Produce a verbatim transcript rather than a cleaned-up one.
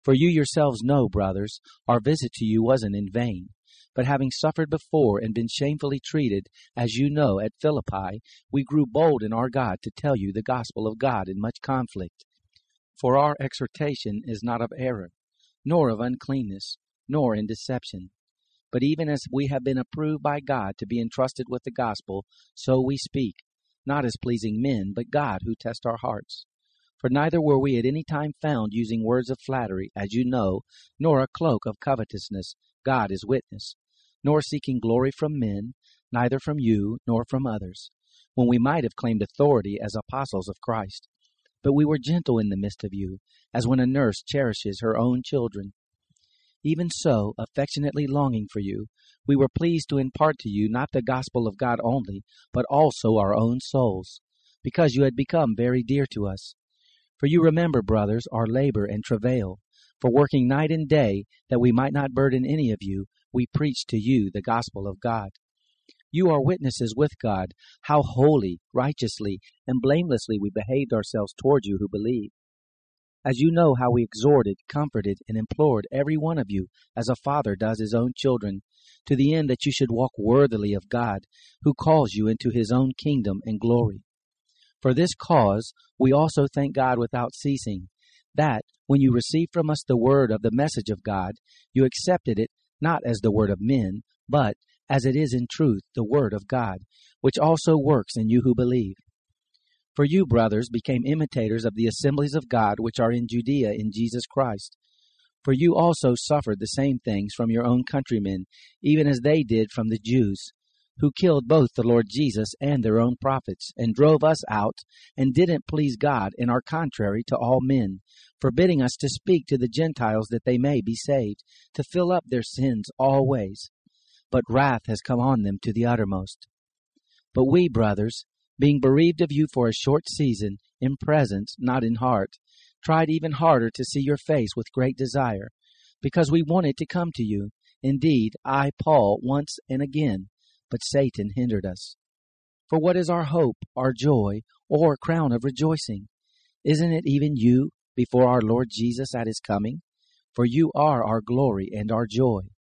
For you yourselves know, brothers, our visit to you wasn't in vain. But having suffered before and been shamefully treated, as you know, at Philippi, we grew bold in our God to tell you the gospel of God in much conflict. For our exhortation is not of error, nor of uncleanness, nor in deception. But even as we have been approved by God to be entrusted with the gospel, so we speak, not as pleasing men, but God who tests our hearts. For neither were we at any time found using words of flattery, as you know, nor a cloak of covetousness, God is witness, nor seeking glory from men, neither from you, nor from others, when we might have claimed authority as apostles of Christ. But we were gentle in the midst of you, as when a nurse cherishes her own children. Even so, affectionately longing for you, we were pleased to impart to you not the gospel of God only, but also our own souls, because you had become very dear to us. For you remember, brothers, our labor and travail, for working night and day, that we might not burden any of you, we preached to you the gospel of God. You are witnesses with God, how holy, righteously, and blamelessly we behaved ourselves toward you who believe. As you know how we exhorted, comforted, and implored every one of you, as a father does his own children, to the end that you should walk worthily of God, who calls you into his own kingdom and glory. For this cause we also thank God without ceasing, that, when you received from us the word of the message of God, you accepted it not as the word of men, but, as it is in truth, the word of God, which also works in you who believe. For you, brothers, became imitators of the assemblies of God which are in Judea in Jesus Christ. For you also suffered the same things from your own countrymen, even as they did from the Jews, who killed both the Lord Jesus and their own prophets, and drove us out, and didn't please God, and are contrary to all men, forbidding us to speak to the Gentiles that they may be saved, to fill up their sins always. But wrath has come on them to the uttermost. But we, brothers, being bereaved of you for a short season, in presence, not in heart, tried even harder to see your face with great desire, because we wanted to come to you. Indeed, I, Paul, once and again, but Satan hindered us. For what is our hope, our joy, or crown of rejoicing? Isn't it even you before our Lord Jesus at his coming? For you are our glory and our joy.